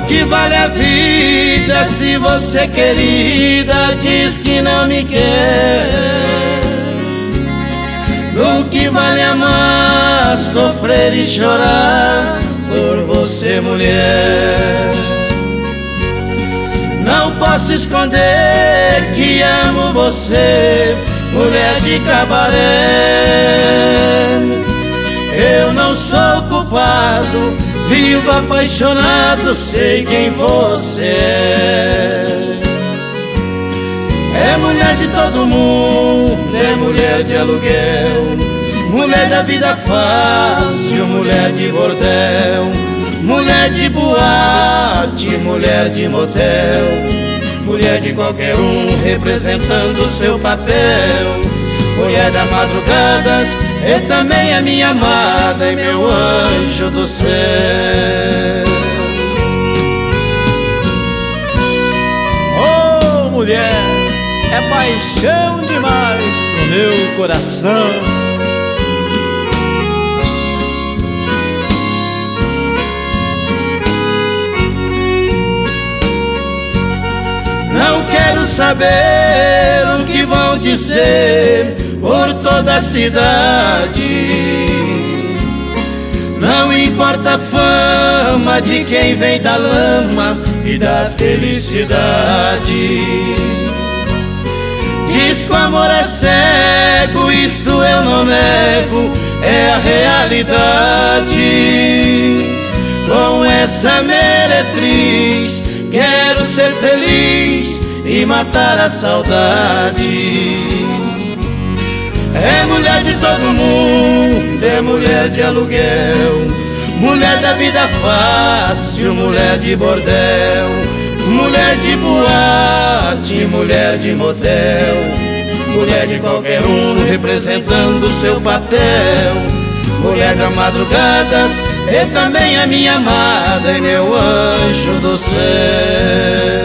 que vale a vida se você, querida, diz que não me quer? Do que vale amar, sofrer e chorar por você, mulher? Não posso esconder que amo você, mulher de cabaré. Eu não sou culpado, vivo apaixonado, sei quem você é. É mulher de todo mundo, é mulher de aluguel, mulher da vida fácil, mulher de bordel, mulher de boate, mulher de motel, mulher de qualquer um representando o seu papel. Mulher das madrugadas, e também é minha amada e meu anjo do céu. Oh, mulher, é paixão demais pro meu coração. Não quero saber o que vão dizer por toda a cidade. Não importa a fama de quem vem da lama e da felicidade. Diz que o amor é cego, isso eu não nego, é a realidade. Com essa meretriz quero ser feliz e matar a saudade. É mulher de todo mundo, é mulher de aluguel, mulher da vida fácil, mulher de bordel, mulher de boate, mulher de motel, mulher de qualquer um representando o seu papel. Mulher das madrugadas, e também a minha amada e meu anjo do céu.